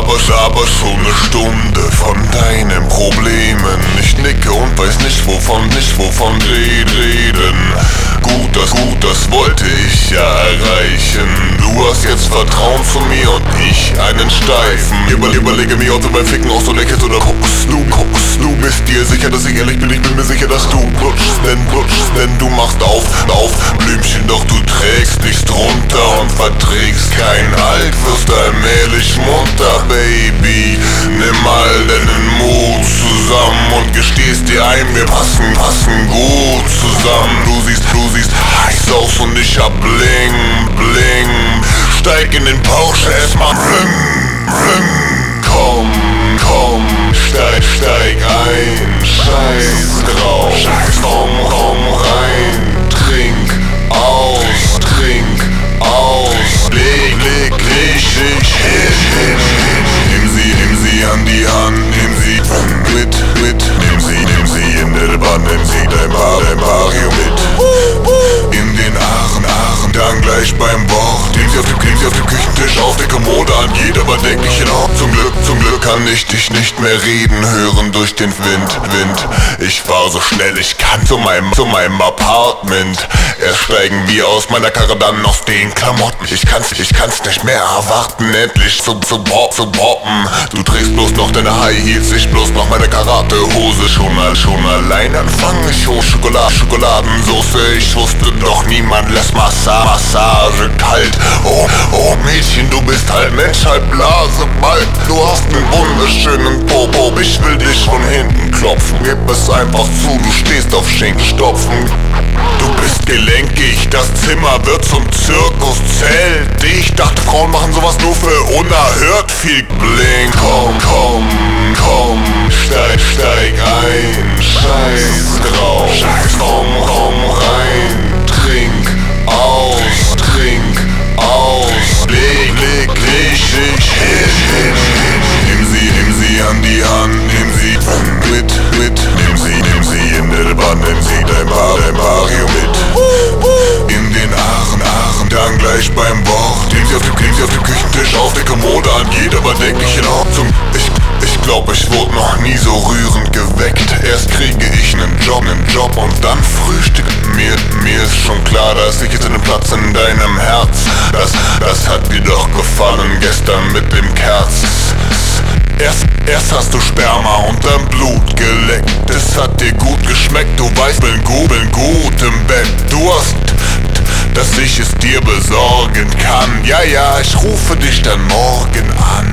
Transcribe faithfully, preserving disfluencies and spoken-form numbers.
laber, laber schon eine Stunde von deinen Problemen. Ich nicke und weiß nicht wovon, nicht wovon reden. Gut, das, gut, das wollte ich ja erreichen. Du hast jetzt Vertrauen zu mir und ich einen Steifen. Über, überlege mir, ob du beim Ficken auch so leckst oder guckst du, guckst du. Bist dir sicher, dass ich ehrlich bin? Ich bin mir sicher, dass du blutschst, denn blutschst, denn du machst auf, auf Blümchen, doch du trägst nichts drunter und verträgst kein Halt, wirst allmählich munter, Baby. Nimm mal deinen Mut zusammen und gestehst dir ein, wir passen, passen gut zusammen. Du siehst, du siehst heiß aus und ich hab Bling, Bling. Steig in den Porsche, erstmal Rim, Rim. Komm, komm, steig, steig ein, scheiß drauf. Komm, komm rein, trink aus, trink aus. Leg, leg, leg dich hin, hin, hin. Nimm sie, nimm sie an die Hand, nimm sie mit, mit. Nimm sie, nimm sie in der Bahn, nimm sie dein Bar, dein Mario mit. In den Aaren, Aaren, dann gleich beim Wort. Nimm sie auf dem, nimm sie auf dem Küchentisch, auf der Kommode an jeder bedenklichen Ort. Zum Glück, zum Glück kann ich dich nicht mehr reden hören durch den Wind, Wind. Ich fahr so schnell ich kann zu meinem, zu meinem Apartment. Erst steigen wir aus meiner Karre, dann aus den Klamotten. Ich kann's, ich kann's nicht mehr erwarten, endlich zu, zu, bo zu boppen. Du trägst bloß noch deine High Heels, ich bloß noch meine Karatehose. Schon mal, schon allein anfang ich hoch Schokolade, Schokoladensauce. Ich wusste doch, niemand lässt Massa Massage kalt. Oh, oh Mädchen, du bist halb Mensch, halb Blase, bald. Du hast einen wunderschönen Popo, ich will dich von hinten klopfen. Gib es einfach zu, du stehst auf Schinkenstopfen. Du bist gelenkig, das Zimmer wird zum Zirkuszelt. Ich dachte, Frauen machen sowas nur für unerhört viel Bling. Komm, komm, komm, steig, steig ein, scheiß drauf. Komm, komm rein, trink aus, trink aus. Leg, leg, leg dich hin, hin, hin. Nimm sie, nimm sie an die Hand, nimm sie mit, mit. Nimm sie, nimm sie in der Bahn, nimm sie dein Bar, dein Mario mit. In den Aaren, Aaren, dann gleich beim Wort. Nimm sie auf dem, nimm sie auf dem Küchentisch, auf der Kommode an jeder bedenklichen Ort. Zum, ich, ich glaub, ich wurde noch nie so rührend geweckt. Erst kriege ich nen Job, nen Job und dann Frühstück. Mir, mir ist schon klar, dass ich jetzt einen Platz in deinem Herz. Das, das hat dir doch gefallen gestern mit dem Kerz. Erst, erst hast du Sperma und dann Blut geleckt. Es hat dir gut geschmeckt, du weißt, bin gut, bin gut im Bett. Du hast, dass ich es dir besorgen kann. Ja, ja, ich rufe dich dann morgen an.